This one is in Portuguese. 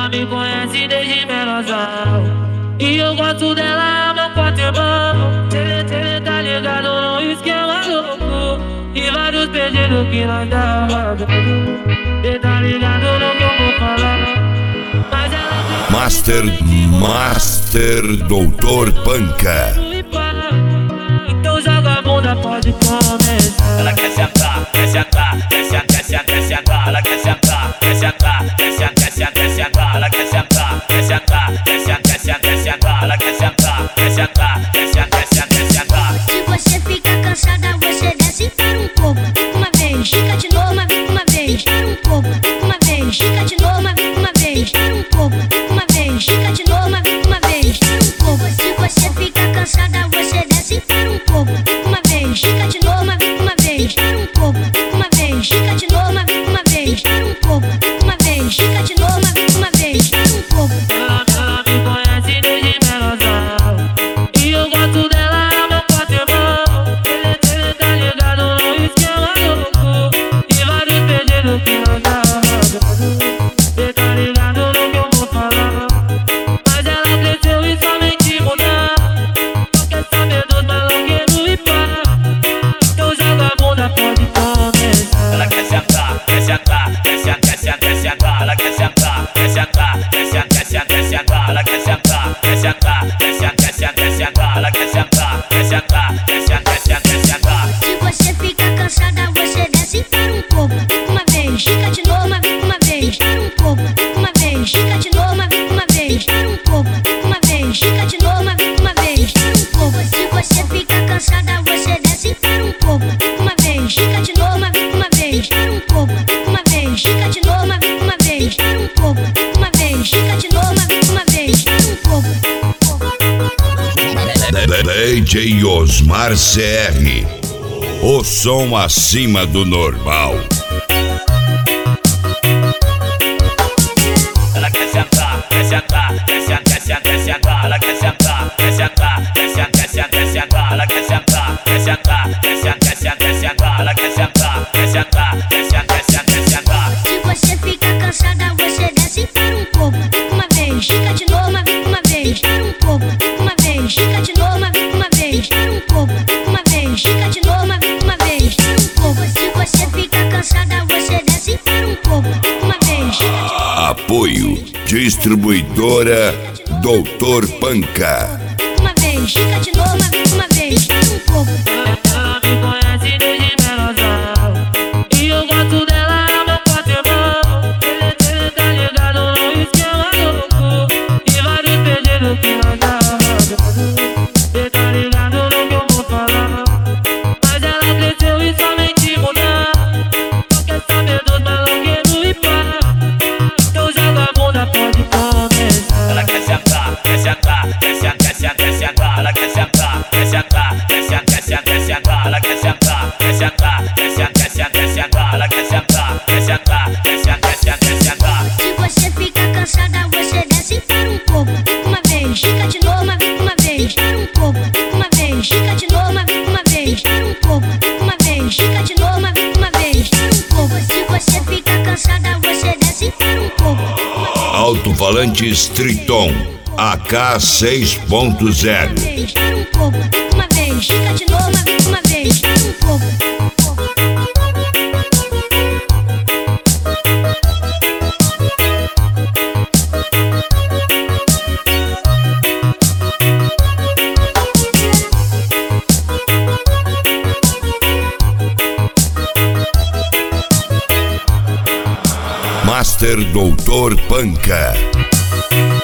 Ela me conhece desde menosão e eu gosto dela, meu forte irmão. Cê tá ligado no esquema louco e vários pedidos que nós dava. Cê tá ligado no que eu vou falar. Mas ela Master Doutor Panca. Então joga a bunda, pode começar. Ela quer sentar, quer sentar, quer sentar, quer sentar, quer sentar. Ela quer sentar, quer sentar, quer sentar, quer sentar, quer sentar. Ela quer sentar, quer sentar, quer sentar, quer sentar, quer sentar. Ela quer sentar, quer sentar, quer sentar, quer sentar, quer sentar. Se você fica cansada, você desce para um pouco. Uma vez, fica de novo, uma vez, para um pouco. Uma vez, fica de novo, uma vez, para um pouco. Uma vez, fica de novo, uma vez, para um pouco. Se você fica cansada, você desce para um pouco. Uma vez, fica de novo, uma vez, para um pouco. Uma vez, fica de novo, uma vez, para um pouco. Uma vez, fica de novo, uma vez, para um pouco. Ela me conhece desde menosão e eu gosto dela, meu forte irmão. Cê tá ligado no esquema louco e vários pedidos que nós dava. Cê tá ligado no que eu vou falar. Mas ela cresceu e somente mudar. Só quer saber dos maloqueiros e pá. Então joga a bunda, pode começar. Ela quer sentar, quer sentar, quer sentar, quer sentar, quer sentar. Ela quer sentar, quer sentar, quer sentar, quer sentar, quer sentar. Ela quer sentar, quer sentar, quer sentar, quer sentar, quer sentar. Ela quer sentar, quer sentar, quer sentar, quer sentar, quer sentar. Se você fica cansada, você desce para um pouco. Uma vez, fica de novo, uma vez, para um pouco. Uma vez, fica de novo, uma vez, para um pouco. Uma vez, fica de novo, uma vez, para um pouco. Se você fica cansada, você desce para um pouco. Uma vez, fica de novo, uma vez, para um pouco. Uma vez, fica de novo, uma vez, para um pouco. Uma vez, fica de novo, uma vez, para um pouco. DJ Osmar CR. O som acima do normal. Ela quer sentar, quer sentar, quer sentar, quer sentar, quer sentar. Ela quer sentar, quer sentar, quer sentar, quer sentar, quer sentar. Ela quer sentar, quer sentar, quer sentar, quer sentar, quer sentar. Ela quer sentar, quer sentar, quer sentar, quer sentar, quer sentar. Se você fica cansada, você desce para um pouco. Uma vez, fica de novo, uma vez, para um pouco. Uma vez, fica de novo, uma vez, para um pouco. Uma vez, fica de novo, uma vez, para um pouco. Se você fica cansada, você desce para um pouco. Uma vez, fica de novo. Apoio Distribuidora Doutor Panca. Uma vez, fica de novo, uma vez, para um pouco. Ela me conhece desde menosão e eu gosto dela, meu forte irmão. Cê tá ligado no esquema louco e vários pedidos que nós dava. Cê tá ligado no que eu vou falar. Mas ela cresceu e somente mudar. Só quer saber dos maloqueiros e pá. Então joga a bunda, pode começar. Ela quer sentar, quer sentar, quer sentar, quer sentar, quer sentar. Ela quer sentar, quer sentar, quer sentar, quer sentar, quer sentar. Ela quer sentar, quer sentar, quer sentar, quer sentar, quer sentar. Ela quer sentar, quer sentar, quer sentar, quer sentar, quer sentar. Se você fica cansada, você desce para um pouco. Uma vez, fica de novo, uma vez, para um pouco. Uma vez, fica de novo, uma vez, para um pouco. Uma vez, fica de novo, uma vez, para um pouco. Se você fica cansada, você desce para um pouco. Alto-falantes Triton AK 6.0. Uma vez, para um pouco. Uma vez, fica de novo, uma vez, para um pouco. Master Doutor Panca.